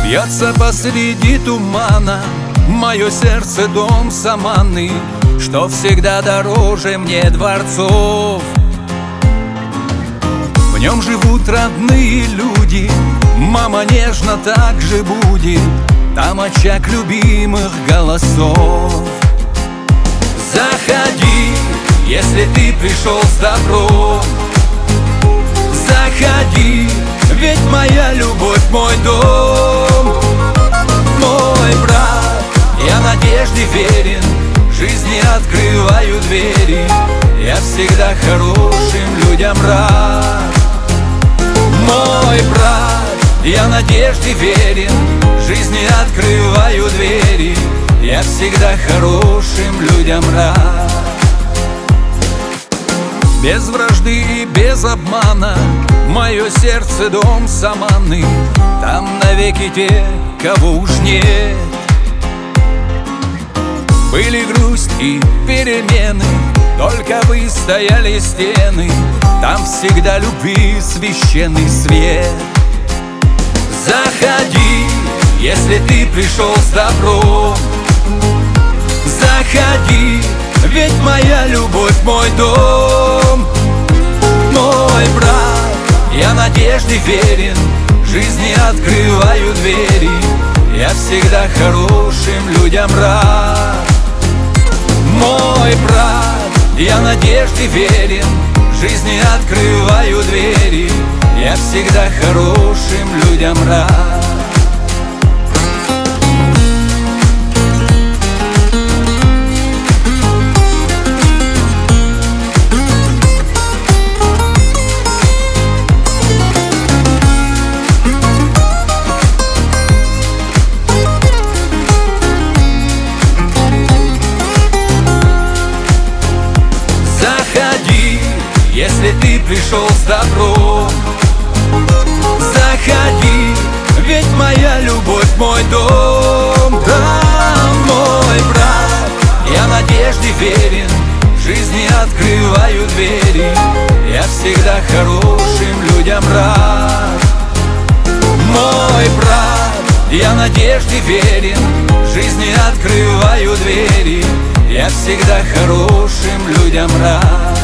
Бьется посреди тумана мое сердце, дом саманный, что всегда дороже мне дворцов. В нем живут родные люди, мама нежно так же будет, там очаг любимых голосов. Заходи, если ты пришел с добром, заходи, ведь моя любовь мой дом. Мой брат, я надежде верен, жизни открываю двери, я всегда хорошим людям рад. Мой брат, я надежде верен, жизни открываю двери, я всегда хорошим людям рад. Без вражды и без обмана мое сердце, дом саманный, там навеки те, кого уж нет. Были грусть и перемены, только выстояли стены, там всегда любви священный свет. Заходи, если ты пришел с добром, заходи, ведь моя любовь мой дом. Мой брат, я надежде верен, жизни открываю двери, я всегда хорошим людям рад. Мой брат, я надежде верен, жизни открываю двери, я всегда хорошим людям рад. Если ты пришел с добром, заходи, ведь моя любовь мой дом. Да, мой брат, я надежде верен, жизни открываю двери, я всегда хорошим людям рад. Мой брат, я надежде верен, жизни открываю двери, я всегда хорошим людям рад.